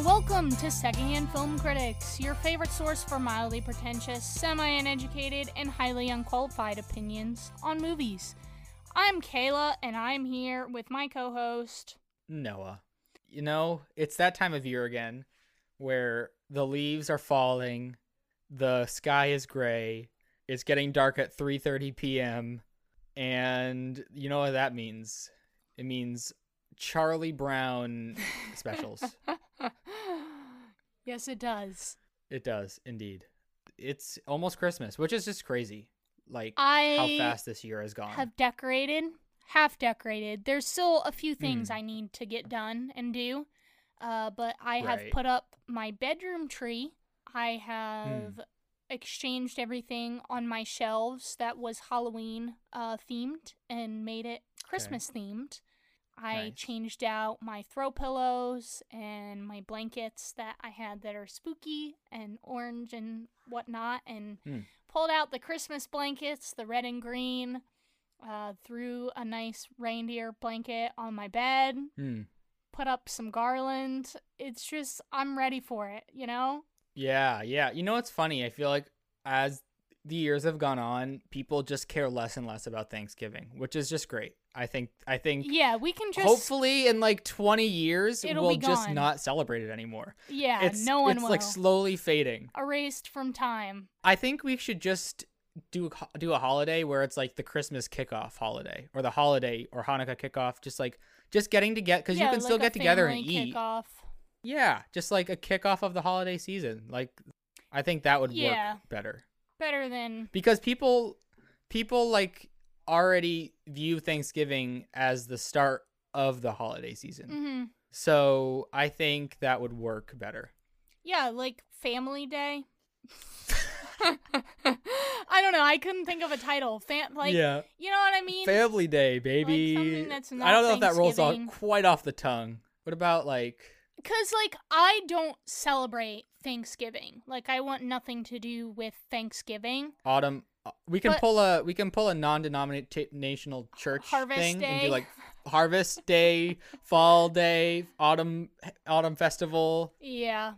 and welcome to Secondhand Film Critics, your favorite source for mildly pretentious, semi-uneducated, and highly unqualified opinions on movies. I'm Kayla, and I'm here with my co-host, Noah. You know, it's that time of year again where the leaves are falling, the sky is gray, it's getting dark at 3:30 p.m., and you know what that means? It means Charlie Brown specials. Yes, it does. It does, indeed. It's almost Christmas, which is just crazy. Like, I how fast this year has gone. have decorated, half decorated. There's still a few things I need to get done and do, but I have Right. put up my bedroom tree. I have exchanged everything on my shelves that was Halloween themed and made it Christmas themed. I Nice. changed out my throw pillows and my blankets that I had that are spooky and orange and whatnot, and pulled out the Christmas blankets, the red and green, threw a nice reindeer blanket on my bed, put up some garland. It's just, I'm ready for it, you know? Yeah. You know what's funny? I feel like as the years have gone on, people just care less and less about Thanksgiving, which is just great. I think Yeah, we can just... hopefully in like 20 years It'll we'll be just gone. not celebrate it anymore. Yeah, no one it's will. like slowly fading. Erased from time. I think we should just do a holiday where it's like the Christmas kickoff holiday or the holiday or Hanukkah kickoff, just getting together because you can still like get a together and family eat. Kickoff. Yeah, just like a kickoff of the holiday season. Like I think that would Yeah. work better. Better than... Because people like already view Thanksgiving as the start of the holiday season. Mm-hmm. So I think that would work better. Yeah, like Family Day. I don't know. I couldn't think of a title. Yeah. You know what I mean? Family Day, baby. Like something that's not I don't know if that rolls off Thanksgiving. quite off the tongue. What about like... Because, like, I don't celebrate Thanksgiving. Like, I want nothing to do with Thanksgiving. autumn? We can But- pull a non-denominational church Harvest thing and Day. do like Harvest Day, Fall Day, Autumn Festival. Yeah.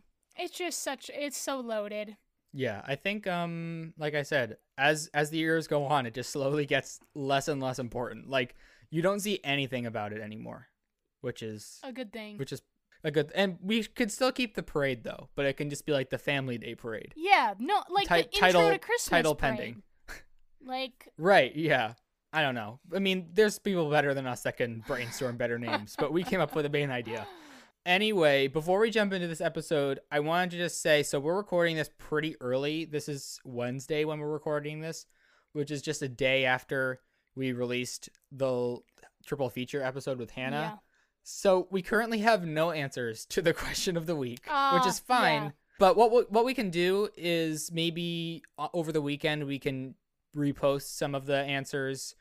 It's so loaded. Yeah, I think like I said, as the years go on, it just slowly gets less and less important. Like you don't see anything about it anymore, which is A good thing. a good. And we could still keep the parade though, but it can just be like the Family Day parade. Yeah, no, like the intro to Christmas title parade. pending. Like, Right, yeah. I don't know. I mean, there's people better than us that can brainstorm better names, but we came up with a main idea. Anyway, before we jump into this episode, I wanted to just say, so we're recording this pretty early. This is Wednesday when we're recording this, which is just a day after we released the triple feature episode with Hannah. yeah. So we currently have no answers to the question of the week, which is fine. Yeah. But what we can do is maybe over the weekend we can repost some of the answers,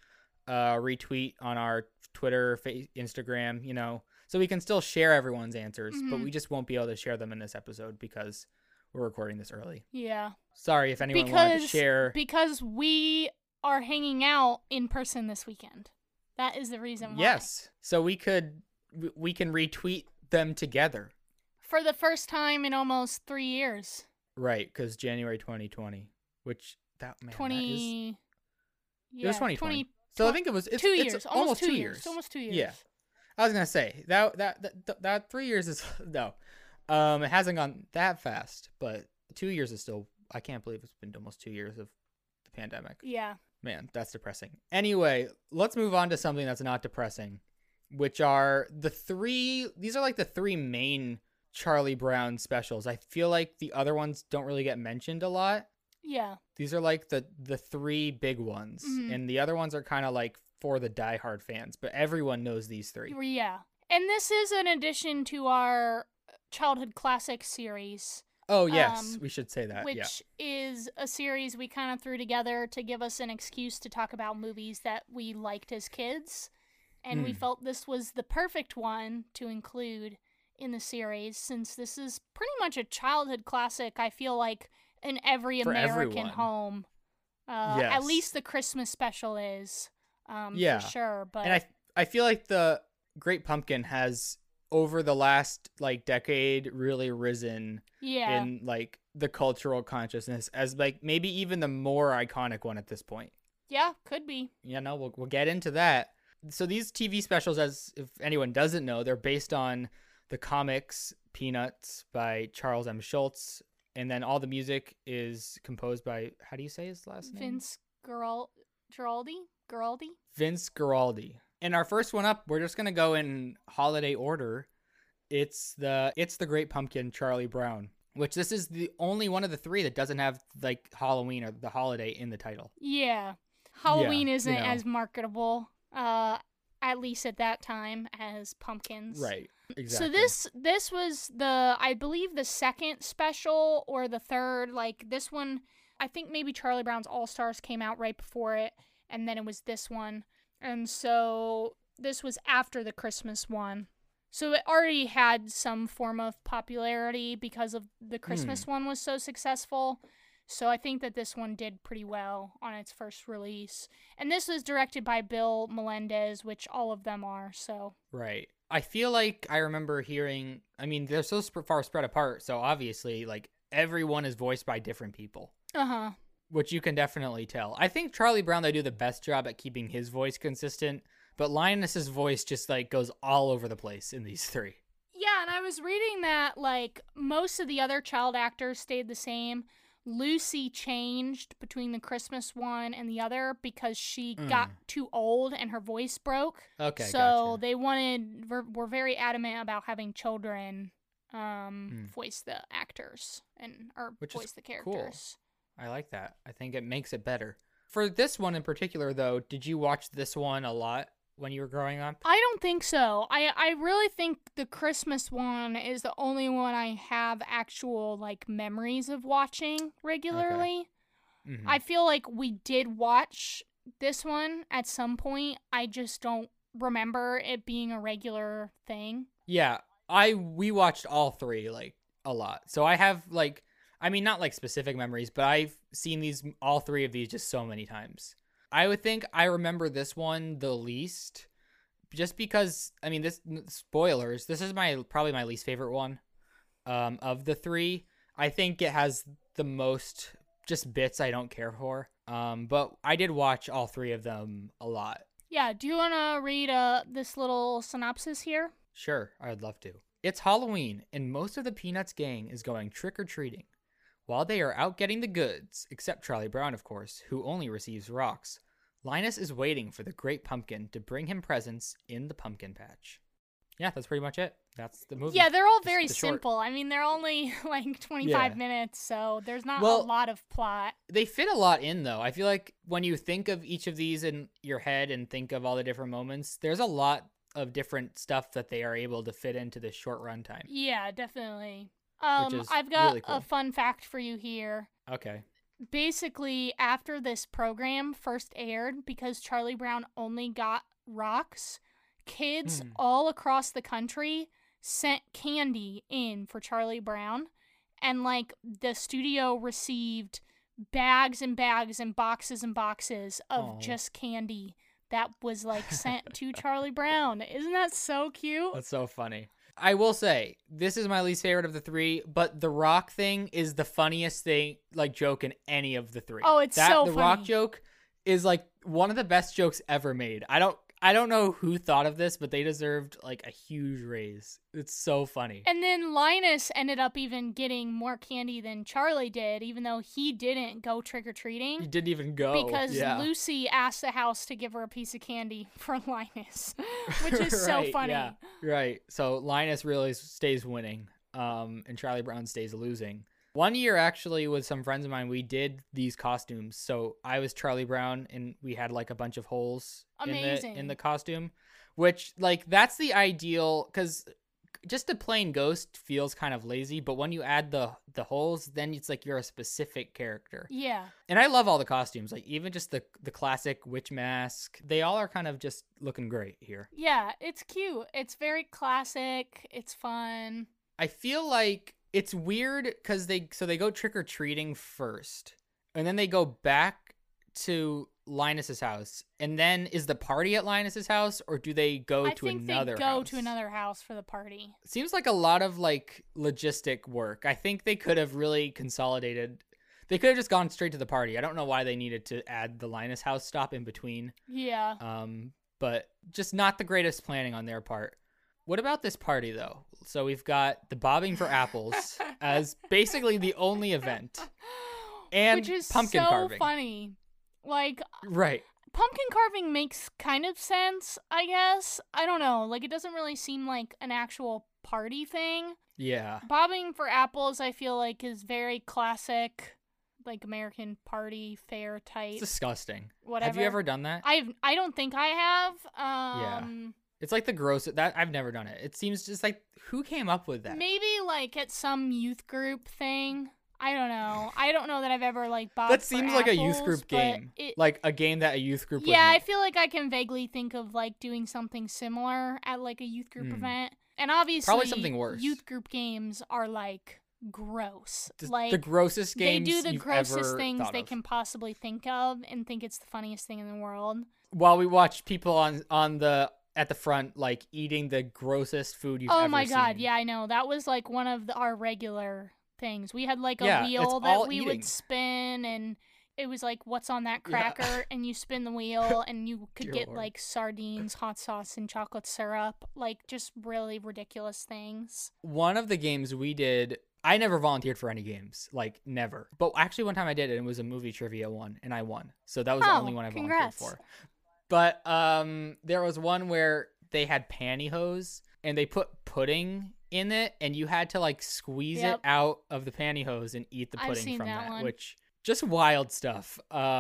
retweet on our Twitter, Instagram, you know, so we can still share everyone's answers, but we just won't be able to share them in this episode because we're recording this early. Yeah. Sorry if anyone wanted to share. Because we are hanging out in person this weekend. That is the reason why. Yes. So we can retweet them together. For the first time in almost 3 years. Right, because January 2020, which that man, that is, 20. it Yeah, was 2020. So I think it's 2 years. It's almost 2 years. Almost 2 years. Yeah. I was gonna say that 3 years is no, it hasn't gone that fast, but 2 years is still. I can't believe it's been almost 2 years of the pandemic. Yeah. Man, that's depressing. Anyway, let's move on to something that's not depressing, which are these are like the three main Charlie Brown specials. I feel like the other ones don't really get mentioned a lot. Yeah. These are like the three big ones, and the other ones are kind of like for the diehard fans, but everyone knows these three. Yeah. And this is an addition to our childhood classic series. Oh, yes, we should say that. Which is a series we kind of threw together to give us an excuse to talk about movies that we liked as kids. And we felt this was the perfect one to include in the series, since this is pretty much a childhood classic, I feel like, in every For American everyone. home. Yes. At least the Christmas special is, Yeah. for sure. But And I feel like the Great Pumpkin has over the last like decade really risen Yeah. in like the cultural consciousness as like maybe even the more iconic one at this point. Yeah, could be. We'll get into that. So these TV specials, as if anyone doesn't know, they're based on the comics Peanuts by Charles M. Schulz, and then all the music is composed by, how do you say his last name? Vince Guaraldi? Vince Guaraldi. And our first one up, we're just gonna go in holiday order. It's the Great Pumpkin, Charlie Brown, which this is the only one of the three that doesn't have like Halloween or the holiday in the title. Yeah. Halloween isn't as marketable, at least at that time, as pumpkins. Right. Exactly. So this was I believe the second special or the third. Like this one, I think maybe Charlie Brown's All Stars came out right before it, and then it was this one. And so this was after the Christmas one. So it already had some form of popularity because of the Christmas one was so successful. So I think that this one did pretty well on its first release. And this was directed by Bill Melendez, which all of them are, so. Right. I feel like I remember hearing, I mean, they're so far spread apart, so obviously, like, everyone is voiced by different people. Uh-huh. Which you can definitely tell. I think Charlie Brown, they do the best job at keeping his voice consistent, but Linus's voice just, like, goes all over the place in these three. Yeah, and I was reading that, like, most of the other child actors stayed the same. Lucy changed between the Christmas one and the other because she got too old and her voice broke. Okay, so gotcha. they were very adamant about having children voice the actors or voice the characters. Cool. I like that. I think it makes it better. For this one in particular, though, did you watch this one a lot when you were growing up? I don't think so. I really think the Christmas one is the only one I have actual like memories of watching regularly. Okay. I feel like we did watch this one at some point. I just don't remember it being a regular thing. Yeah, we watched all three like a lot. So I have like, I mean, not like specific memories, but I've seen all three of these just so many times. I would think I remember this one the least, just because, I mean, spoilers, this is probably my least favorite one of the three. I think it has the most just bits I don't care for, but I did watch all three of them a lot. Yeah, do you want to read this little synopsis here? Sure, I'd love to. It's Halloween, and most of the Peanuts gang is going trick-or-treating. While they are out getting the goods, except Charlie Brown, of course, who only receives rocks, Linus is waiting for the Great Pumpkin to bring him presents in the pumpkin patch. Yeah, that's pretty much it. That's the movie. Yeah, they're all very simple. I mean, they're only like 25 minutes, so there's not a lot of plot. They fit a lot in, though. I feel like when you think of each of these in your head and think of all the different moments, there's a lot of different stuff that they are able to fit into this short runtime. Yeah, definitely. I've got really cool. A fun fact for you here. Okay. Basically, after this program first aired, because Charlie Brown only got rocks, kids all across the country sent candy in for Charlie Brown, and like the studio received bags and bags and boxes of just candy that was like sent to Charlie Brown. Isn't that so cute? That's so funny. I will say, this is my least favorite of the three, but the rock thing is the funniest thing, like, joke in any of the three. Oh, it's so funny. The rock joke is, like, one of the best jokes ever made. I don't know who thought of this, but they deserved, like, a huge raise. It's so funny. And then Linus ended up even getting more candy than Charlie did, even though he didn't go trick-or-treating. He didn't even go. Because Lucy asked the house to give her a piece of candy for Linus, which is so funny. Yeah, right. So Linus really stays winning, and Charlie Brown stays losing. One year, actually, with some friends of mine, we did these costumes. So I was Charlie Brown, and we had, like, a bunch of holes in the costume, which, like, that's the ideal, because just a plain ghost feels kind of lazy, but when you add the holes, then it's like you're a specific character. Yeah. And I love all the costumes, like, even just the classic witch mask. They all are kind of just looking great here. Yeah, it's cute. It's very classic. It's fun. I feel like it's weird because they go trick-or-treating first, and then they go back to Linus's house, and then is the party at Linus's house, or do they go to another house? I think they go to another house for the party. Seems like a lot of like logistic work. I think they could have really consolidated. They could have just gone straight to the party. I don't know why they needed to add the Linus house stop in between. Yeah. But just not the greatest planning on their part. What about this party, though? So we've got the bobbing for apples as basically the only event. And which is pumpkin so carving. Funny. Like, right. Pumpkin carving makes kind of sense, I guess. I don't know. Like, it doesn't really seem like an actual party thing. Yeah. Bobbing for apples, I feel like, is very classic, like, American party fair type. It's disgusting. Whatever. Have you ever done that? I don't think I have. Yeah. It's like the gross. That I've never done it. It seems just like, who came up with that? Maybe like at some youth group thing. I don't know. I don't know that I've ever like bobbed That for seems like a youth apples, group game. Like a game that a youth group would Yeah, I make. feel like I can vaguely think of like doing something similar at like a youth group event. And obviously Probably something worse. Youth group games are like gross. The grossest games they do the you've grossest ever things thought they of. can possibly think of and think it's the funniest thing in the world. While we watch people at the front like eating the grossest food you've ever seen. Oh my god, yeah, I know. That was like one of our regular things. We had like a Yeah, wheel it's that all we eating. would spin, and it was like, what's on that cracker? And you spin the wheel and you could Dear get Lord. like sardines, hot sauce, and chocolate syrup. Like just really ridiculous things. One of the games we did, I never volunteered for any games, like never. But actually one time I did it, and it was a movie trivia one, and I won. So that was the only one I volunteered congrats. for. But there was one where they had pantyhose and they put pudding in it, and you had to like squeeze it out of the pantyhose and eat the I've pudding seen from that that, one. which just wild stuff.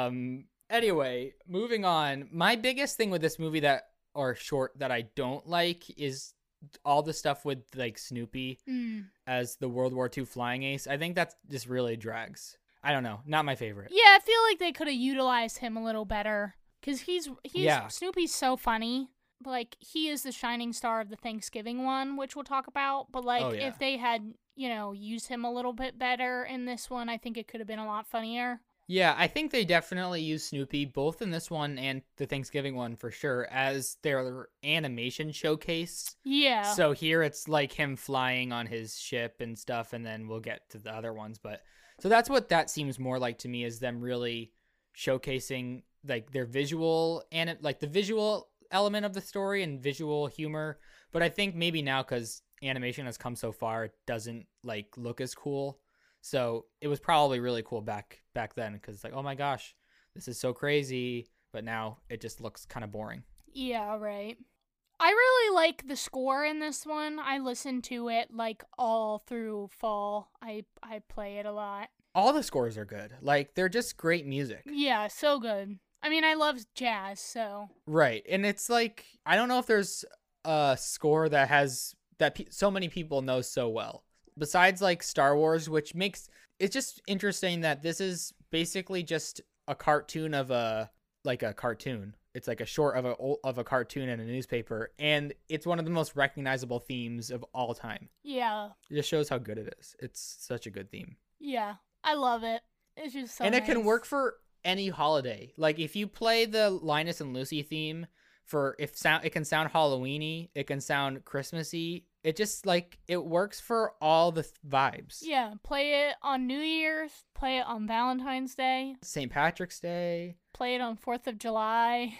Anyway, moving on. My biggest thing with this movie or short that I don't like is all the stuff with like Snoopy as the World War II flying ace. I think that just really drags. I don't know. Not my favorite. Yeah, I feel like they could have utilized him a little better because he's Yeah. Snoopy's so funny. Like he is the shining star of the Thanksgiving one, which we'll talk about. But like Oh, yeah. if they had used him a little bit better in this one, I think it could have been a lot funnier. Yeah, I think they definitely use Snoopy, both in this one and the Thanksgiving one for sure, as their animation showcase. Yeah. So here it's like him flying on his ship and stuff, and then we'll get to the other ones. But so that's what that seems more like to me, is them really showcasing like their visual and like the visual element of the story and visual humor. But I think maybe now, because animation has come so far, it doesn't like look as cool. So it was probably really cool back then, because it's like, oh my gosh, this is so crazy. But now it just looks kind of boring. Yeah, right. I really like the score in this one. I listen to it like all through fall. I play it a lot. All the scores are good. Like, they're just great music. Yeah, so good. I mean, I love jazz, so. Right. And it's like, I don't know if there's a score that has so many people know so well. Besides like Star Wars, which makes it's just interesting that this is basically just a cartoon of a cartoon. It's like a short of a cartoon in a newspaper, and it's one of the most recognizable themes of all time. Yeah. It just shows how good it is. It's such a good theme. Yeah. I love it. It's just so And it can nice. work for any holiday. Like if you play the Linus and Lucy theme it can sound Halloweeny, it can sound Christmassy. It just like it works for all the vibes. Yeah, play it on New Year's, play it on Valentine's Day, St. Patrick's Day. play it on 4th of July.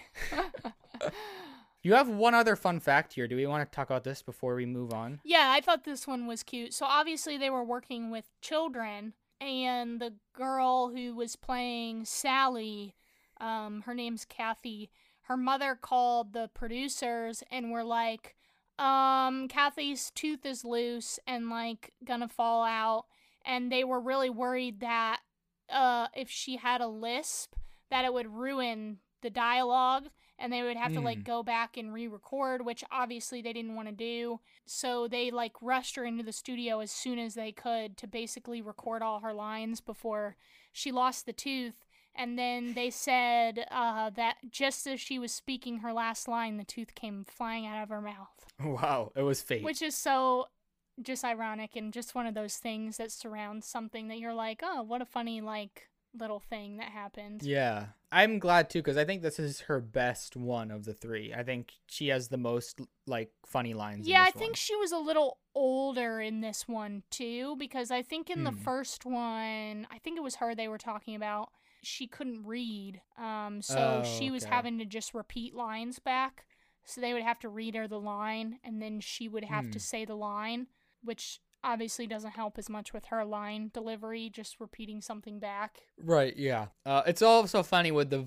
You have one other fun fact here. Do we want to talk about this before we move on? Yeah, I thought this one was cute. So obviously they were working with children, and the girl who was playing Sally, her name's Kathy, her mother called the producers and were like, Kathy's tooth is loose and like gonna fall out, and they were really worried that if she had a lisp that it would ruin the dialogue and they would have to like go back and re-record, which obviously they didn't want to do. So they like rushed her into the studio as soon as they could to basically record all her lines before she lost the tooth. And then they said that just as she was speaking her last line, the tooth came flying out of her mouth. Wow, it was fate. Which is so just ironic and just one of those things that surrounds something that you're like, oh, what a funny, like, little thing that happened. Yeah. I'm glad too, because I think this is her best one of the three. I think she has the most like funny lines. Yeah, in I this think one. she was a little older in this one too, because I think in the first one, I think it was her they were talking about. She couldn't read, so she was having to just repeat lines back. So they would have to read her the line, and then she would have to say the line, which obviously doesn't help as much with her line delivery, just repeating something back. Right, yeah. It's also funny with the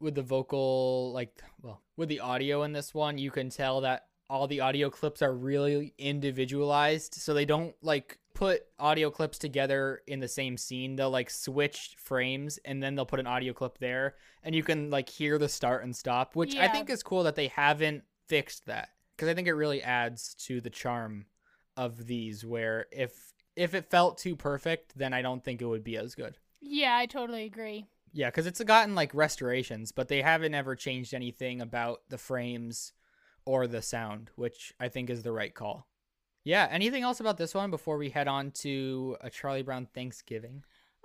vocal, like, well, with the audio in this one, you can tell that all the audio clips are really individualized, so they don't like put audio clips together in the same scene. They'll like switch frames and then they'll put an audio clip there, and you can like hear the start and stop, which I think is cool that they haven't fixed that, because I think it really adds to the charm of these, where if it felt too perfect, then I don't think it would be as good. Yeah, I totally agree. Yeah, because it's gotten like restorations, but they haven't ever changed anything about the frames or the sound, which I think is the right call. Yeah, anything else about this one before we head on to A Charlie Brown Thanksgiving?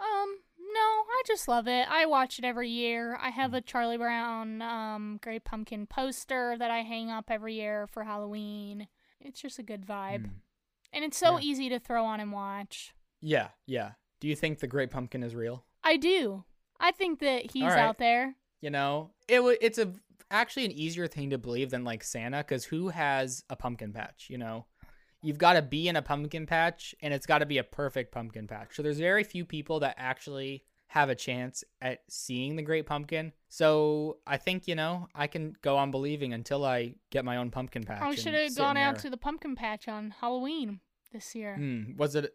No, I just love it. I watch it every year. I have a Charlie Brown Great Pumpkin poster that I hang up every year for Halloween. It's just a good vibe. And it's so easy to throw on and watch. Yeah. Do you think the Great Pumpkin is real? I do. I think that he's out there. You know, it's actually an easier thing to believe than like Santa, because who has a pumpkin patch, you know? You've got to be in a pumpkin patch, and it's got to be a perfect pumpkin patch. So there's very few people that actually have a chance at seeing the Great Pumpkin. So I think, you know, I can go on believing until I get my own pumpkin patch. I should have gone out to the pumpkin patch on Halloween this year. Was it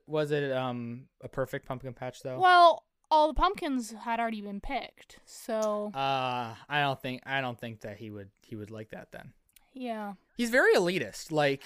a perfect pumpkin patch though? Well, all the pumpkins had already been picked. So I don't think that he would like that then. Yeah. He's very elitist. Like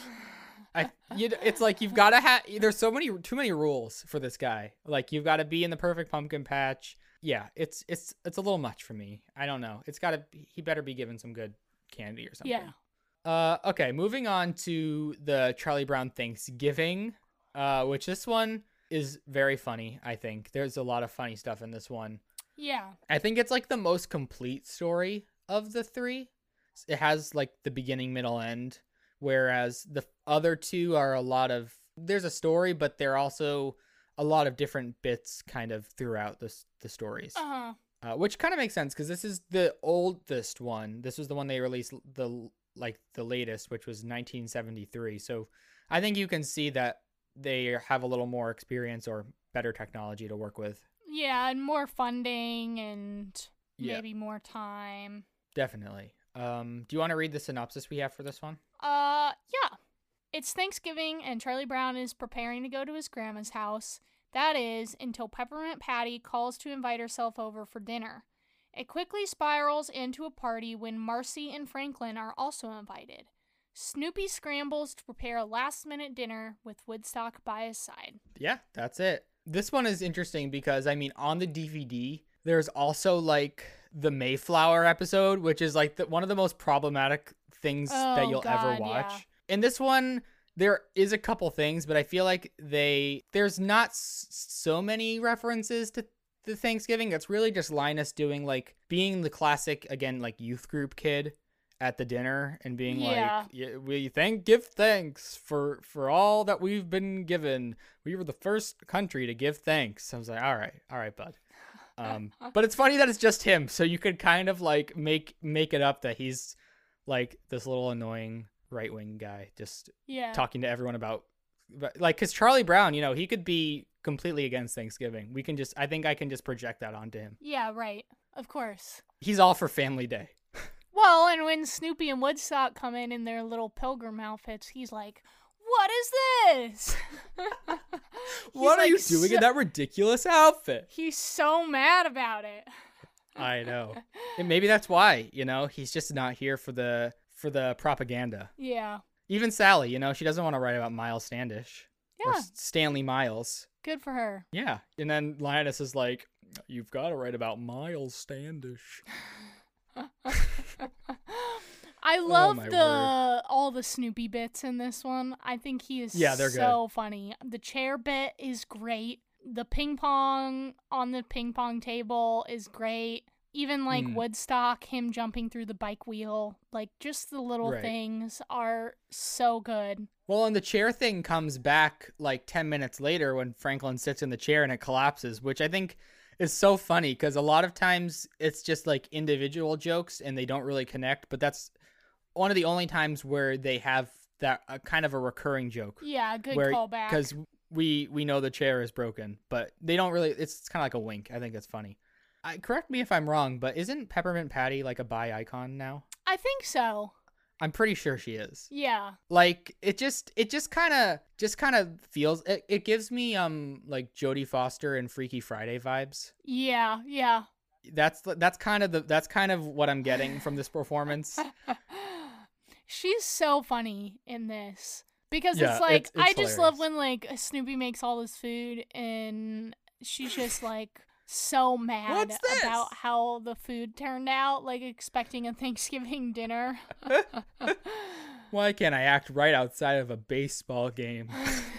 it's like you've got to have. There's too many rules for this guy. Like you've got to be in the perfect pumpkin patch. Yeah, it's a little much for me. I don't know. He better be given some good candy or something. Yeah. Okay, moving on to the Charlie Brown Thanksgiving, which this one is very funny. I think there's a lot of funny stuff in this one. Yeah. I think it's like the most complete story of the three. It has like the beginning, middle, end. Whereas the other two are there's a story, but they're also a lot of different bits kind of throughout the stories. Which kind of makes sense, because this is the oldest one. This was the one they released the latest, which was 1973. So I think you can see that they have a little more experience or better technology to work with. Yeah, and more funding and maybe more time. Definitely. Do you want to read the synopsis we have for this one? Yeah. It's Thanksgiving, and Charlie Brown is preparing to go to his grandma's house. That is, until Peppermint Patty calls to invite herself over for dinner. It quickly spirals into a party when Marcy and Franklin are also invited. Snoopy scrambles to prepare a last-minute dinner with Woodstock by his side. Yeah, that's it. This one is interesting because, I mean, on the DVD, there's also, like, the Mayflower episode, which is, like, one of the most problematic things that you'll ever watch. Yeah. In this one, there is a couple things, but I feel like there's not so many references to the Thanksgiving. It's really just Linus being the classic, again, like, youth group kid at the dinner and being give thanks for all that we've been given. We were the first country to give thanks. I was like, all right, bud. But it's funny that it's just him, so you could kind of like make it up that he's like this little annoying right-wing guy just talking to everyone about, like, because Charlie Brown, you know, he could be completely against Thanksgiving. I think I can just project that onto him. Yeah, right. Of course. He's all for Family Day. Well, and when Snoopy and Woodstock come in their little pilgrim outfits, he's like, "What is this? What are you doing in that ridiculous outfit?" He's so mad about it. I know. And maybe that's why, you know, he's just not here for the propaganda. Yeah. Even Sally, you know, she doesn't want to write about Miles Standish. Yeah. Or Stanley Miles. Good for her. Yeah. And then Linus is like, "You've got to write about Miles Standish." I love all the Snoopy bits in this one. I think he is so funny. The chair bit is great. The ping pong on the ping pong table is great. Even like Woodstock, him jumping through the bike wheel, like just the little things are so good. Well, and the chair thing comes back like 10 minutes later when Franklin sits in the chair and it collapses, which I think is so funny because a lot of times it's just like individual jokes and they don't really connect, but that's one of the only times where they have that kind of a recurring joke. Yeah, good callback. Because we know the chair is broken, but they don't really, it's kind of like a wink. I think that's funny. Correct me if I'm wrong, but isn't Peppermint Patty like a bi icon now? I think so. I'm pretty sure she is. Yeah. Like it just kind of feels it gives me like Jodie Foster and Freaky Friday vibes. Yeah, yeah. That's kind of what I'm getting from this performance. She's so funny in this because it's like it's I just love when like Snoopy makes all this food and she's just like so mad about how the food turned out, like expecting a Thanksgiving dinner. Why can't I act right outside of a baseball game?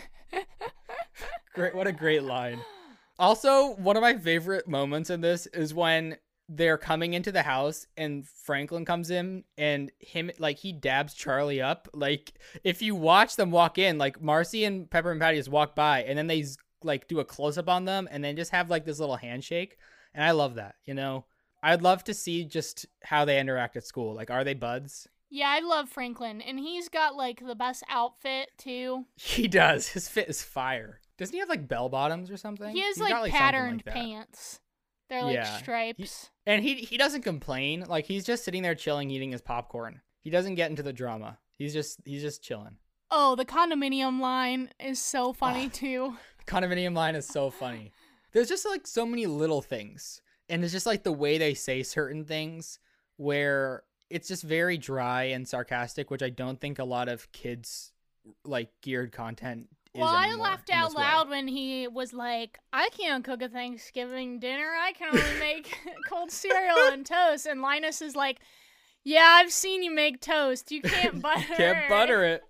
Great, what a great line. Also, one of my favorite moments in this is when they're coming into the house and Franklin comes in and him like he dabs Charlie up. Like if you watch them walk in, like Marcy and Peppermint Patty just walk by and then they like do a close-up on them and then just have like this little handshake, and I love that. You know, I'd love to see just how they interact at school. Like, are they buds? Yeah, I love Franklin, and he's got like the best outfit too. He does. His fit is fire. Doesn't he have like bell bottoms or something? He has like patterned pants. They're like stripes. And he doesn't complain. Like he's just sitting there chilling, eating his popcorn. He doesn't get into the drama. He's just chilling. Oh, the condominium line is so funny too. Condominium line is so funny. There's just like so many little things, and it's just like the way they say certain things where it's just very dry and sarcastic, which I don't think a lot of kids like geared content is. Well, I laughed out loud when he was like, I can't cook a Thanksgiving dinner, I can only make cold cereal and toast. And Linus is like, yeah, I've seen you make toast, you can't butter it. Can't butter it.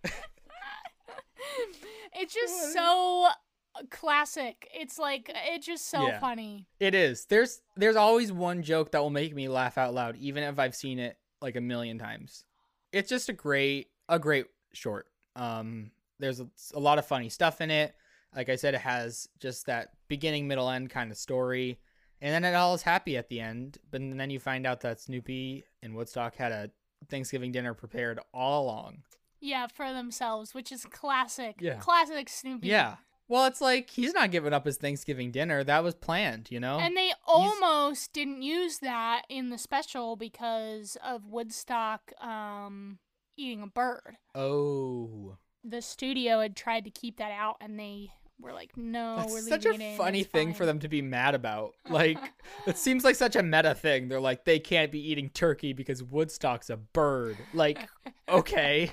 It's just so classic. It's like, it's just so funny. It is. There's always one joke that will make me laugh out loud, even if I've seen it like a million times. It's just a great short. There's a lot of funny stuff in it. Like I said, it has just that beginning, middle, end kind of story. And then it all is happy at the end. But then you find out that Snoopy and Woodstock had a Thanksgiving dinner prepared all along. Yeah, for themselves, which is classic. Yeah. Classic Snoopy. Yeah. Well, it's like he's not giving up his Thanksgiving dinner. That was planned, you know? And they almost didn't use that in the special because of Woodstock eating a bird. Oh. The studio had tried to keep that out, and they were like, no, That's we're leaving such it in. a funny It's thing fine. for them to be mad about. Like, it seems like such a meta thing. They're like, they can't be eating turkey because Woodstock's a bird. Like, okay.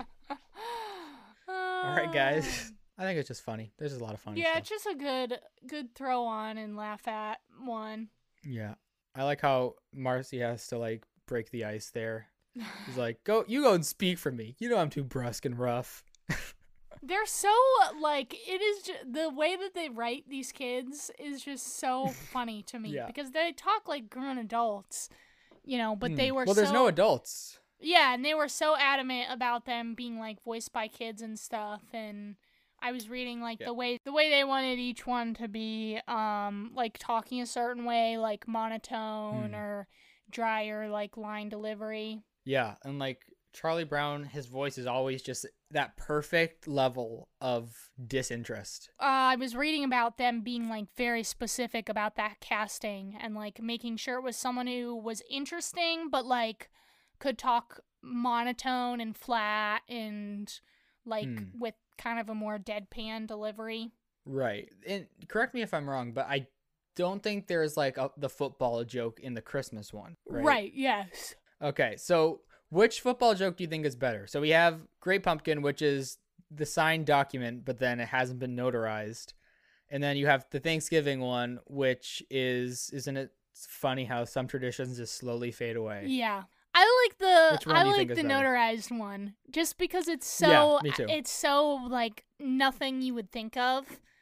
All right, guys. I think it's just funny. There's a lot of funny stuff. Yeah, it's just a good throw on and laugh at one. Yeah. I like how Marcy has to, like, break the ice there. He's like, go and speak for me. You know I'm too brusque and rough. They're so, like, it is just, the way that they write these kids is just so funny to me. Because they talk like grown adults, you know, but they were Well, there's no adults. Yeah, and they were so adamant about them being, like, voiced by kids and stuff, and I was reading, like, the way they wanted each one to be, like, talking a certain way, like, monotone or drier, like, line delivery. Yeah, and, like, Charlie Brown, his voice is always just that perfect level of disinterest. I was reading about them being, like, very specific about that casting and, like, making sure it was someone who was interesting, but, like, could talk monotone and flat and, like, with kind of a more deadpan delivery. Right. And correct me if I'm wrong, but I don't think there's, like, the football joke in the Christmas one. Right, yes. Okay, so which football joke do you think is better? So we have Great Pumpkin, which is the signed document, but then it hasn't been notarized. And then you have the Thanksgiving one, which isn't it funny how some traditions just slowly fade away? Yeah. I like the better? Notarized one just because it's so me too. It's so like nothing you would think of.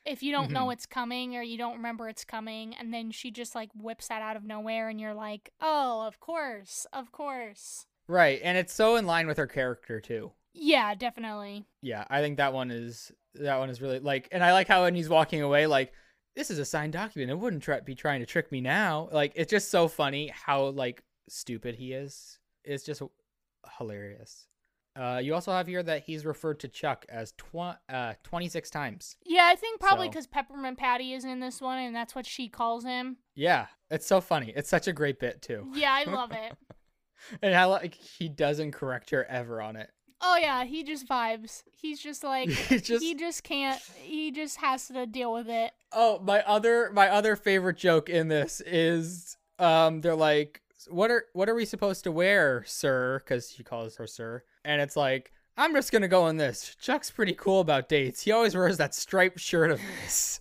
if you don't know it's coming or you don't remember it's coming, and then she just like whips that out of nowhere and you're like, oh, of course. Right, and it's so in line with her character too. Yeah, definitely. Yeah, I think that one is really like, and I like how when he's walking away, like, this is a signed document. It wouldn't be trying to trick me now. Like, it's just so funny how like stupid he is. It's just hilarious. You also have here that he's referred to Chuck as 26 times. Yeah, I think probably because Peppermint Patty is in this one, and that's what she calls him. Yeah, it's so funny. It's such a great bit, too. Yeah, I love it. And how like he doesn't correct her ever on it. Oh, yeah, he just vibes. He's just like, he just can't, he just has to deal with it. Oh, my other favorite joke in this is, they're like, what are we supposed to wear, sir? Because she calls her sir. And it's like, I'm just going to go in this. Chuck's pretty cool about dates. He always wears that striped shirt of his.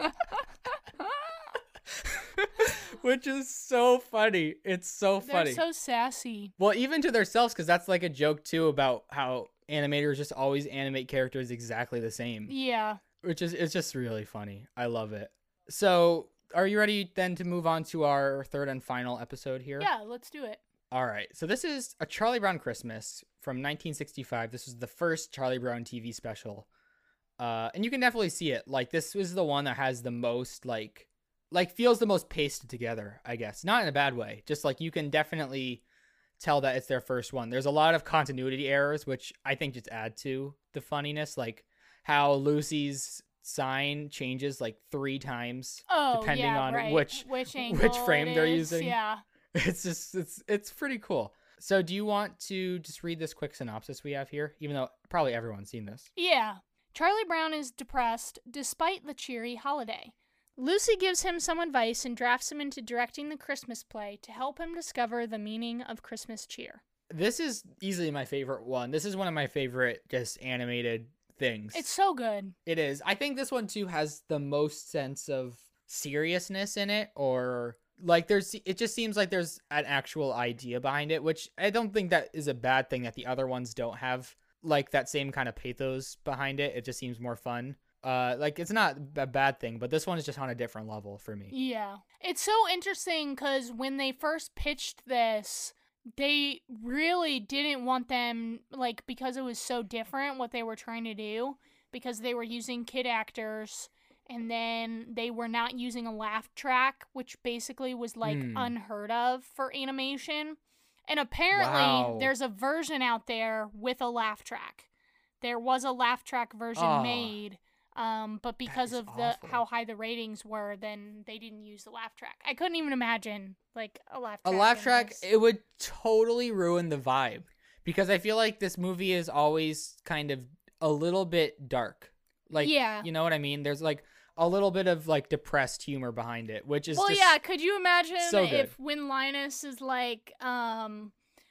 Which is so funny. It's so funny. They're so sassy. Well, even to themselves, because that's like a joke, too, about how animators just always animate characters exactly the same. Yeah. It's just really funny. I love it. So, are you ready then to move on to our third and final episode here? Yeah, let's do it. All right. So this is A Charlie Brown Christmas from 1965. This was the first Charlie Brown TV special. And you can definitely see it. Like, this was the one that has the most, like feels the most pasted together, I guess. Not in a bad way. Just, like, you can definitely tell that it's their first one. There's a lot of continuity errors, which I think just add to the funniness. Like, how Lucy's sign changes, like, 3 times. Depending on which frame they're using. Yeah. It's just, it's pretty cool. So do you want to just read this quick synopsis we have here? Even though probably everyone's seen this. Yeah. Charlie Brown is depressed despite the cheery holiday. Lucy gives him some advice and drafts him into directing the Christmas play to help him discover the meaning of Christmas cheer. This is easily my favorite one. This is one of my favorite just animated things. It's so good. It is. I think this one too has the most sense of seriousness in it, or like it just seems like there's an actual idea behind it, which I don't think that is a bad thing that the other ones don't have like that same kind of pathos behind it. It just seems more fun. Like it's not a bad thing, but this one is just on a different level for me. Yeah. It's so interesting because when they first pitched this, they really didn't want them, like, because it was so different what they were trying to do, because they were using kid actors. And then they were not using a laugh track, which basically was like unheard of for animation. And apparently there's a version out there with a laugh track. There was a laugh track version made, but because of how high the ratings were, then they didn't use the laugh track. I couldn't even imagine like a laugh track. A laugh track, it would totally ruin the vibe, because I feel like this movie is always kind of a little bit dark. Like, you know what I mean? There's like a little bit of like depressed humor behind it, which is could you imagine if when Linus is like, Charlie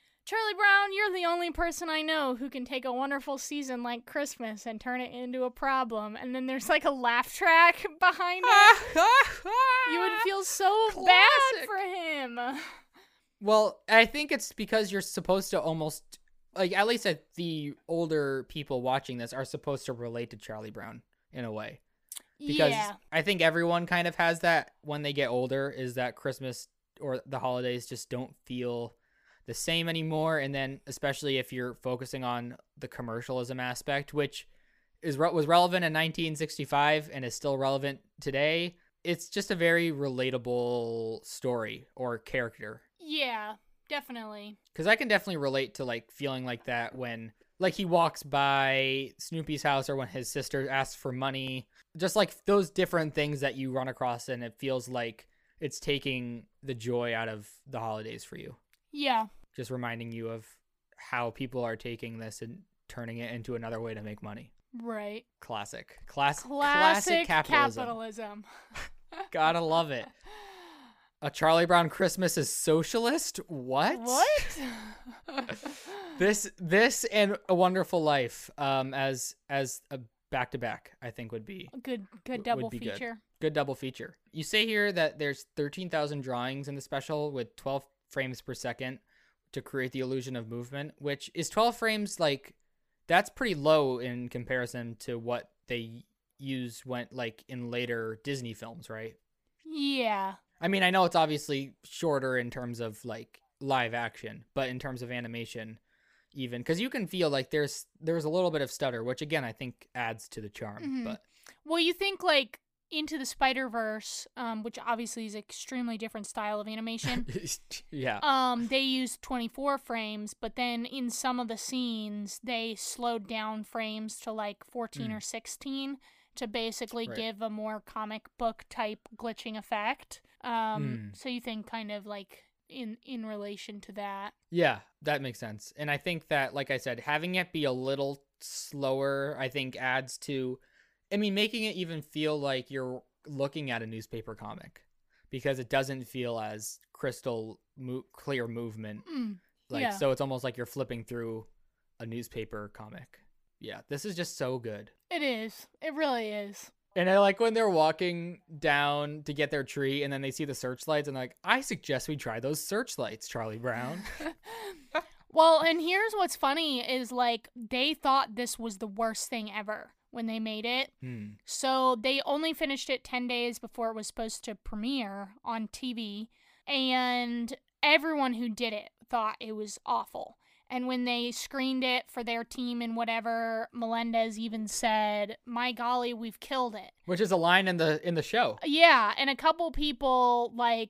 Brown, you're the only person I know who can take a wonderful season like Christmas and turn it into a problem, and then there's like a laugh track behind it. You would feel so bad for him. Well, I think it's because you're supposed to almost, like, at least the older people watching this are supposed to relate to Charlie Brown in a way. Because I think everyone kind of has that when they get older, is that Christmas or the holidays just don't feel the same anymore. And then especially if you're focusing on the commercialism aspect, which was relevant in 1965 and is still relevant today, it's just a very relatable story or character. Yeah, definitely. Because I can definitely relate to like feeling like that when like he walks by Snoopy's house, or when his sister asks for money, just like those different things that you run across, and it feels like it's taking the joy out of the holidays for you. Yeah. Just reminding you of how people are taking this and turning it into another way to make money. Right. Classic capitalism. Gotta love it. A Charlie Brown Christmas is socialist? What? This and A Wonderful Life as a back-to-back, I think would be good double feature. Good double feature. You say here that there's 13,000 drawings in the special with 12 frames per second to create the illusion of movement, which is 12 frames, like, that's pretty low in comparison to what they used went like in later Disney films, right? Yeah. I mean, I know it's obviously shorter in terms of like live action, but in terms of animation, even because you can feel like there's a little bit of stutter, which again I think adds to the charm. Mm-hmm. But well, you think like Into the Spider-Verse, which obviously is an extremely different style of animation. Yeah. They used 24 frames, but then in some of the scenes they slowed down frames to like 14 or 16 to basically give a more comic book type glitching effect. So you think kind of like in relation to that. Yeah, that makes sense. And I think that, like I said, having it be a little slower, I think adds to, I mean, making it even feel like you're looking at a newspaper comic because it doesn't feel as crystal clear movement. So it's almost like you're flipping through a newspaper comic. Yeah, this is just so good. It is. It really is. And I like when they're walking down to get their tree and then they see the searchlights and like, I suggest we try those searchlights, Charlie Brown. Well, and here's what's funny is like they thought this was the worst thing ever when they made it. So they only finished it 10 days before it was supposed to premiere on TV. And everyone who did it thought it was awful. And when they screened it for their team and whatever, Melendez even said, "My golly, we've killed it." Which is a line in the show. Yeah, and a couple people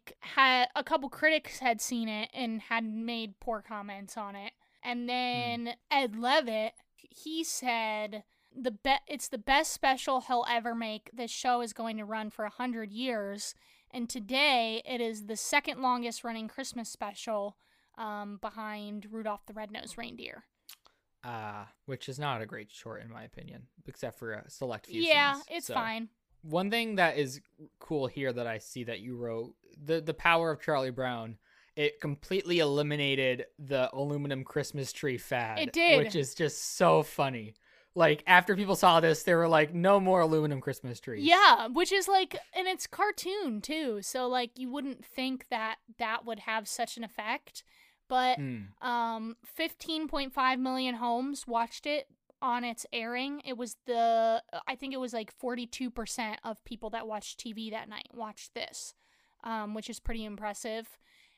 a couple critics had seen it and had made poor comments on it. And then Ed Levitt, he said, it's the best special he'll ever make. This show is going to run for 100 years. And today, it is the second longest running Christmas special behind Rudolph the Red-Nosed Reindeer. Which is not a great short in my opinion, except for a select few Yeah, scenes. it's fine. One thing that is cool here that I see that you wrote, the power of Charlie Brown, it completely eliminated the aluminum Christmas tree fad. It did. Which is just so funny. Like, after people saw this, they were like, no more aluminum Christmas trees. Yeah, which is like, and it's cartoon too, so like you wouldn't think that would have such an effect. But 15.5 million homes watched it on its airing. It was I think it was like 42% of people that watched TV that night watched this, which is pretty impressive.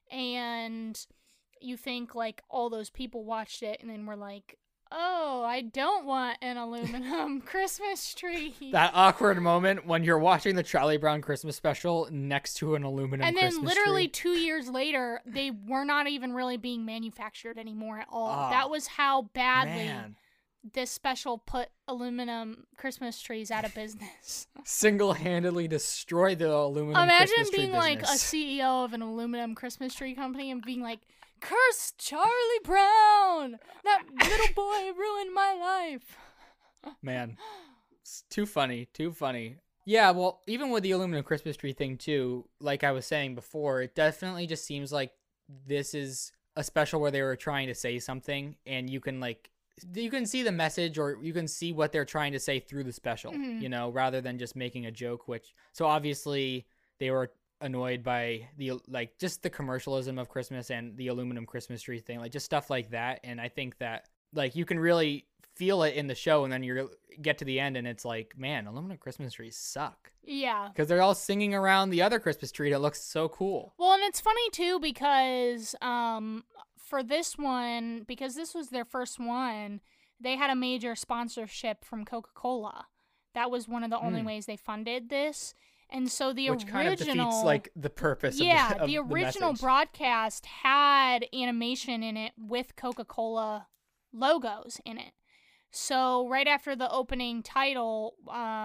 And you think like all those people watched it and then were like, oh, I don't want an aluminum Christmas tree. That awkward moment when you're watching the Charlie Brown Christmas special next to an aluminum Christmas tree. And then literally 2 years later, they were not even really being manufactured anymore at all. That was how badly this special put aluminum Christmas trees out of business. Single-handedly destroyed the aluminum Christmas tree business. Imagine being like a CEO of an aluminum Christmas tree company and being like, curse Charlie Brown! That little boy ruined my life. Man, it's too funny, too funny. Yeah, well, even with the aluminum Christmas tree thing too, like I was saying before, it definitely just seems like this is a special where they were trying to say something, and you can see the message or you can see what they're trying to say through the special, you know, rather than just making a joke, so obviously they were annoyed by just the commercialism of Christmas and the aluminum Christmas tree thing, like just stuff like that. And I think that like you can really feel it in the show, and then you get to the end and it's like, man, aluminum Christmas trees suck. Yeah, because they're all singing around the other Christmas tree that looks so cool. Well, and it's funny too because for this one, because this was their first one, they had a major sponsorship from Coca-Cola. That was one of the only ways they funded this. And so Which kind of defeats like the purpose of the original message. Broadcast had animation in it with Coca-Cola logos in it. So right after the opening title,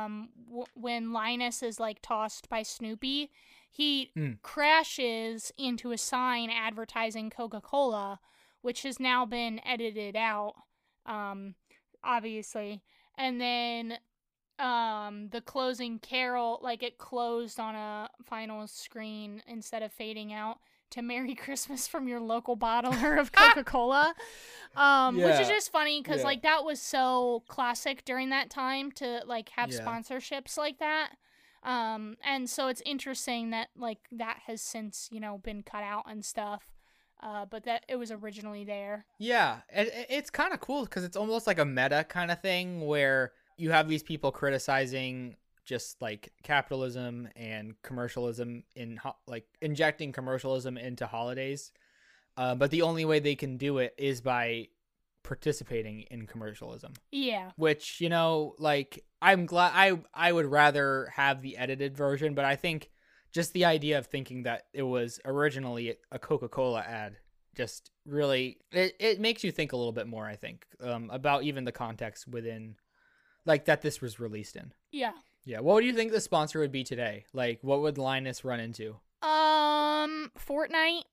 when Linus is like tossed by Snoopy, he crashes into a sign advertising Coca-Cola, which has now been edited out, obviously. And then the closing carol, like it closed on a final screen instead of fading out to Merry Christmas from your local bottler of Coca-Cola, which is just funny because like that was so classic during that time to like have sponsorships like that. And so it's interesting that like that has since, you know, been cut out and stuff. But that it was originally there. Yeah, it's kind of cool because it's almost like a meta kind of thing where you have these people criticizing just like capitalism and commercialism like injecting commercialism into holidays. But the only way they can do it is by participating in commercialism. Yeah. Which, like, I'm glad I would rather have the edited version, but I think just the idea of thinking that it was originally a Coca-Cola ad just really it makes you think a little bit more, I think, about even the context within, like, that this was released in. Yeah. Yeah. What do you think the sponsor would be today? Like, what would Linus run into? Fortnite.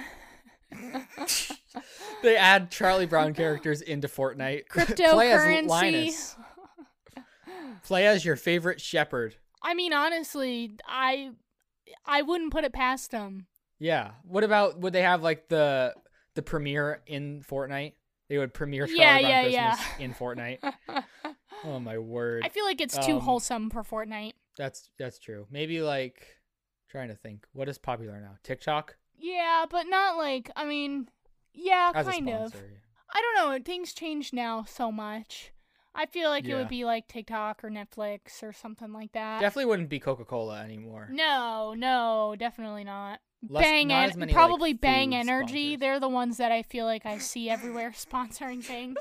They add Charlie Brown characters into Fortnite. Cryptocurrency. Play as Linus. Play as your favorite shepherd. I mean, honestly, I wouldn't put it past them. Yeah. What about, would they have like the premiere in Fortnite? They would premiere Charlie Brown Christmas in Fortnite. Oh my word. I feel like it's too wholesome for Fortnite. That's true. Maybe like, trying to think, what is popular now? TikTok? Yeah, but not like, I mean, yeah, As kind a of. sponsor, yeah. I don't know. Things change now so much. I feel like it would be like TikTok or Netflix or something like that. Definitely wouldn't be Coca-Cola anymore. No, definitely not. Not as many, probably like, Bang food Energy. sponsors. They're the ones that I feel like I see everywhere sponsoring things.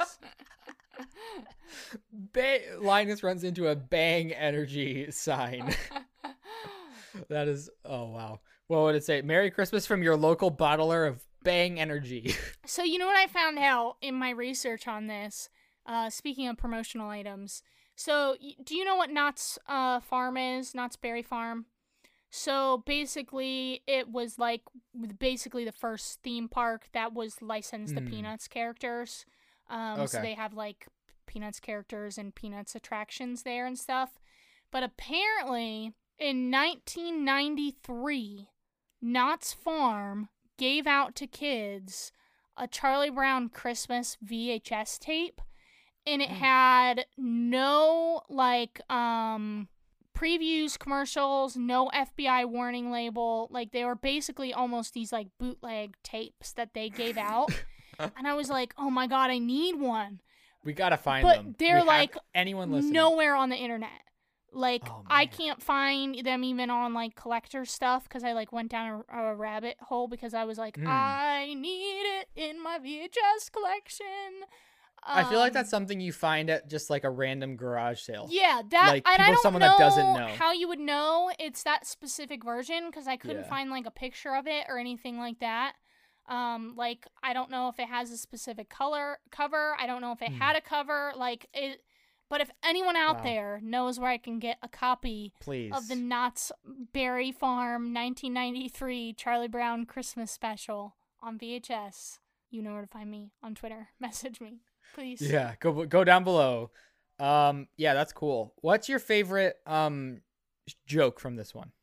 Linus runs into a Bang Energy sign. That is, oh wow. What would it say? Merry Christmas from your local bottler of Bang Energy. So you know what I found out in my research on this? Speaking of promotional items. So do you know what Knott's Farm is? Knott's Berry Farm? So basically it was like basically the first theme park that was licensed to Peanuts characters. So they have like Peanuts characters and Peanuts attractions there and stuff. But apparently in 1993, Knott's Farm gave out to kids a Charlie Brown Christmas VHS tape, and it had no like previews, commercials, no FBI warning label. Like, they were basically almost these like bootleg tapes that they gave out. And I was like, oh my god, I need one. We gotta find them. But they're like anyone listening, nowhere on the internet. Like, oh, I can't find them even on like collector stuff because I like went down a rabbit hole because I was like, I need it in my VHS collection. I feel like that's something you find at just like a random garage sale. Yeah, that like, and I don't someone know that doesn't know how you would know it's that specific version because I couldn't Yeah. find like a picture of it or anything like that. Like, I don't know if it has a specific cover. I don't know if it had a cover. Like it. But if anyone out there knows where I can get a copy Please. of the Knott's Berry Farm 1993 Charlie Brown Christmas special on VHS, you know where to find me on Twitter. Message me, please. Yeah, go down below. Yeah, that's cool. What's your favorite joke from this one?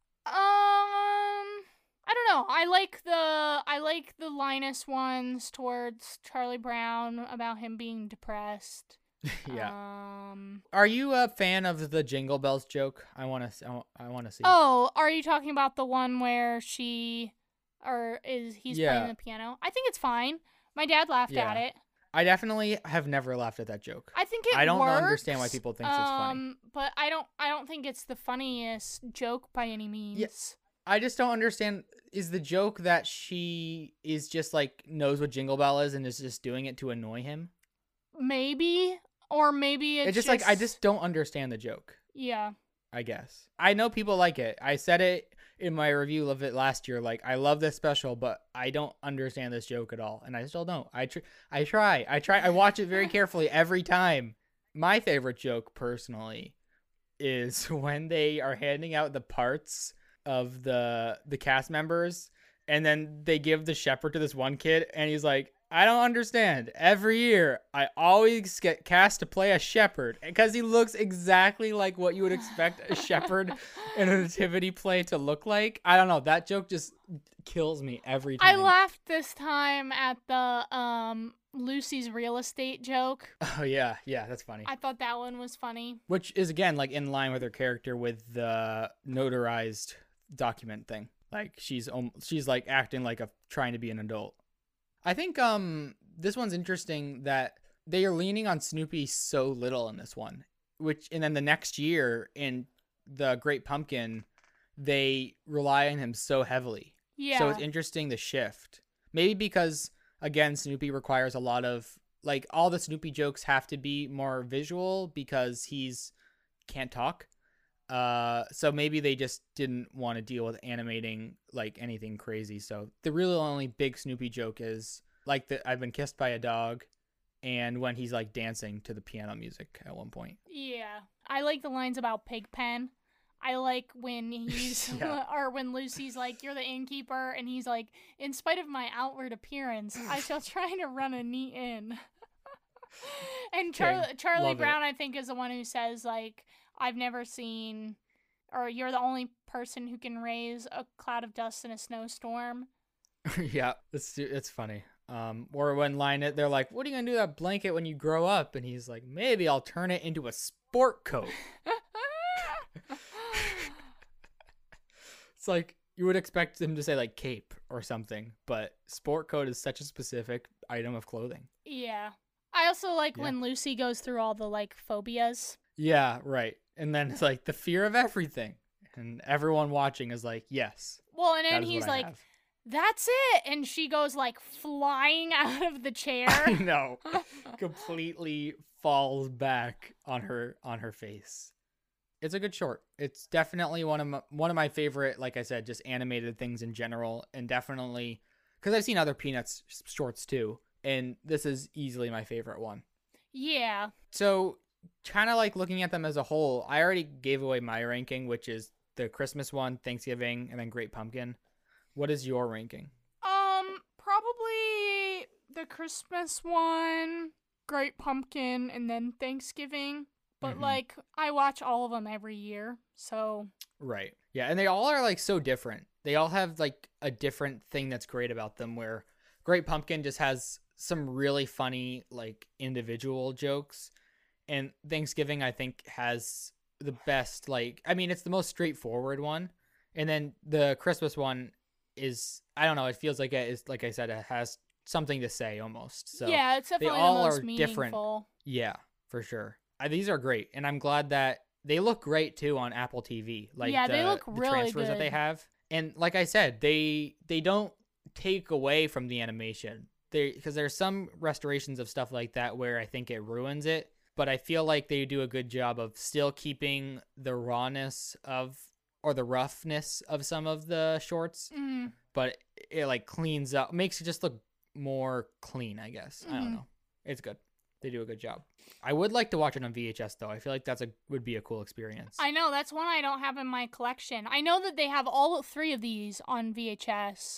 I don't know. I like the Linus ones towards Charlie Brown about him being depressed. Yeah. Are you a fan of the Jingle Bells joke? I want to see. Oh, are you talking about the one where he's playing the piano? I think it's fine. My dad laughed at it. I definitely have never laughed at that joke. I think it I don't works, understand why people think it's funny. But I don't think it's the funniest joke by any means. Yes. I just don't understand. Is the joke that she is just like knows what Jingle Bell is and is just doing it to annoy him? Maybe. Or maybe it's just like, I just don't understand the joke. Yeah. I guess. I know people like it. I said it in my review of it last year. Like, I love this special, but I don't understand this joke at all. And I still don't. I try. I watch it very carefully every time. My favorite joke, personally, is when they are handing out the parts of the cast members, and then they give the shepherd to this one kid, and he's like, I don't understand. Every year, I always get cast to play a shepherd because he looks exactly like what you would expect a shepherd in a nativity play to look like. I don't know. That joke just kills me every time. I laughed this time at the Lucy's real estate joke. Oh, yeah. Yeah, that's funny. I thought that one was funny. Which is, again, like in line with her character with the notarized document thing. Like, she's like acting like trying to be an adult. I think this one's interesting that they are leaning on Snoopy so little in this one, and then the next year in the Great Pumpkin, they rely on him so heavily. Yeah. So it's interesting the shift. Maybe because, again, Snoopy requires a lot of, like, all the Snoopy jokes have to be more visual because can't talk. So maybe they just didn't want to deal with animating like anything crazy. So the really only big Snoopy joke is like I've been kissed by a dog, and when he's like dancing to the piano music at one point. Yeah. I like the lines about Pigpen. I like when he's, or when Lucy's like, you're the innkeeper, and he's like, in spite of my outward appearance, I shall try to run a neat inn. And Charlie Brown, I think, is the one who says, like, I've never seen, or you're the only person who can raise a cloud of dust in a snowstorm. Yeah, it's funny. Or when they're like, what are you going to do with that blanket when you grow up? And he's like, maybe I'll turn it into a sport coat. It's like, you would expect him to say like cape or something, but sport coat is such a specific item of clothing. Yeah. I also like when Lucy goes through all the like phobias. Yeah, right. And then it's like the fear of everything. And everyone watching is like, yes. Well, and then he's like, that's it. And she goes like flying out of the chair. I know. Completely falls back on her face. It's a good short. It's definitely one of my favorite, like I said, just animated things in general. And definitely, because I've seen other Peanuts shorts too. And this is easily my favorite one. Yeah. So kind of like looking at them as a whole, I already gave away my ranking, which is the Christmas one, Thanksgiving, and then Great Pumpkin. What is your ranking? Probably the Christmas one, Great Pumpkin, and then Thanksgiving. But like, I watch all of them every year, so. Right. Yeah, and they all are like so different. They all have like a different thing that's great about them, where Great Pumpkin just has some really funny like individual jokes. And Thanksgiving, I think, has the best, like, I mean, it's the most straightforward one. And then the Christmas one is, I don't know, it feels like it is, like I said, it has something to say almost. So yeah, it's definitely they all the most are meaningful. Different. Yeah, for sure. These are great. And I'm glad that they look great too on Apple TV. Like, yeah, they look really transfers good that they have. And like I said, they don't take away from the animation. Because there's some restorations of stuff like that where I think it ruins it. But I feel like they do a good job of still keeping the rawness of, or the roughness of some of the shorts. Mm. But it like cleans up, makes it just look more clean, I guess. I don't know. It's good. They do a good job. I would like to watch it on VHS though. I feel like would be a cool experience. I know, that's one I don't have in my collection. I know that they have all 3 of these on VHS.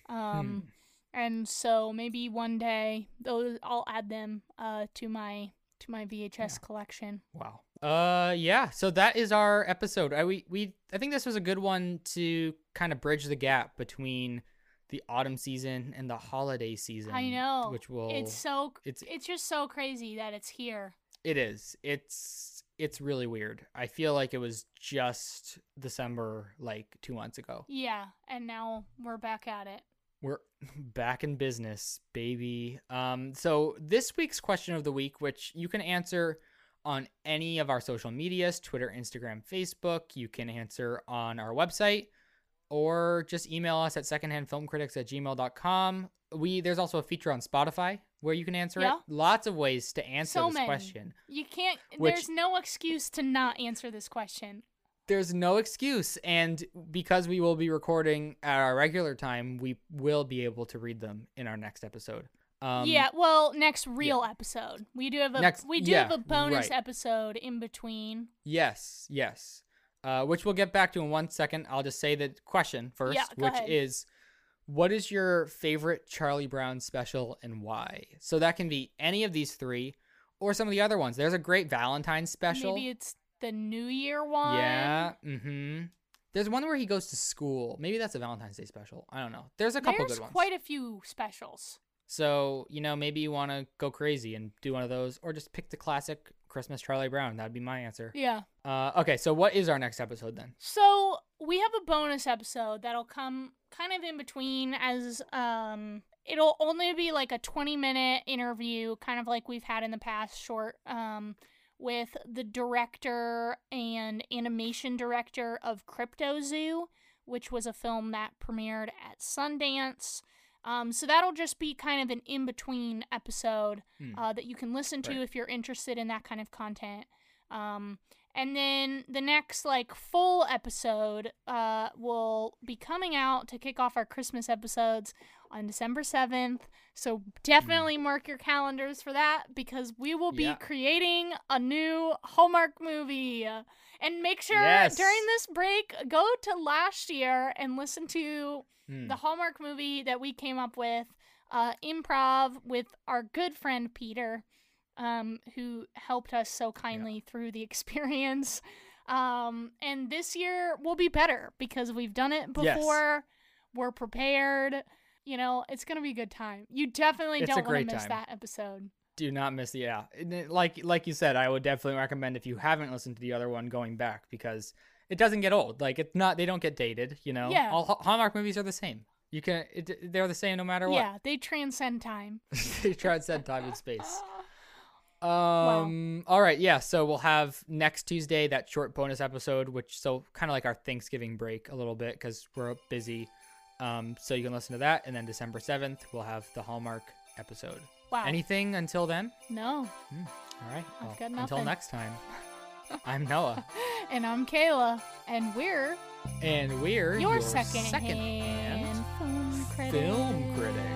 And so maybe one day I'll add them to my VHS collection. Wow. Yeah. So that is our episode. I think this was a good one to kind of bridge the gap between the autumn season and the holiday season. I know. Which will. It's just so crazy that it's here. It is. It's really weird. I feel like it was just December, like 2 months ago. Yeah, and now we're back at it. We're back in business, baby. So this week's question of the week, which you can answer on any of our social medias, Twitter, Instagram, Facebook. You can answer on our website or just email us at secondhandfilmcritics@gmail.com. There's also a feature on Spotify where you can answer it. Lots of ways to answer this question. You can't, there's no excuse to not answer this question. There's no excuse, and because we will be recording at our regular time, we will be able to read them in our next episode. Next real episode. We do have a bonus episode in between. Yes. Which we'll get back to in 1 second. I'll just say the question first, which is, what is your favorite Charlie Brown special and why? So that can be any of these 3 or some of the other ones. There's a great Valentine's special. Maybe it's the New Year one. Yeah. There's one where he goes to school. Maybe that's a Valentine's Day special. I don't know. There's a couple good ones. There's quite a few specials. So, maybe you want to go crazy and do one of those, or just pick the classic Christmas Charlie Brown. That'd be my answer. Yeah. Okay, so what is our next episode then? So we have a bonus episode that'll come kind of in between, as it'll only be like a 20-minute interview, kind of like we've had in the past, short, with the director and animation director of Crypto Zoo, which was a film that premiered at Sundance. So that'll just be kind of an in-between episode that you can listen to if you're interested in that kind of content. And then the next, full episode will be coming out to kick off our Christmas episodes on December 7th. So definitely mark your calendars for that, because we will be creating a new Hallmark movie. And make sure during this break, go to last year and listen to the Hallmark movie that we came up with, improv with our good friend Peter, who helped us so kindly through the experience. And this year will be better because we've done it before. Yes. We're prepared. You know, it's going to be a good time. You definitely don't want to miss that episode. Do not miss it. Yeah. Like you said, I would definitely recommend, if you haven't listened to the other one, going back, because it doesn't get old. They don't get dated, you know? Yeah. All Hallmark movies are the same. They're the same no matter what. Yeah, they transcend time. They transcend time and space. Wow. All right, yeah, so we'll have next Tuesday that short bonus episode, so kind of like our Thanksgiving break a little bit, because we're busy. So you can listen to that, and then December 7th we'll have the Hallmark episode. Wow. Anything until then? No. All right. Well, I've got nothing. Until next time. I'm Noah. And I'm Kayla. And we're your second-hand film critic.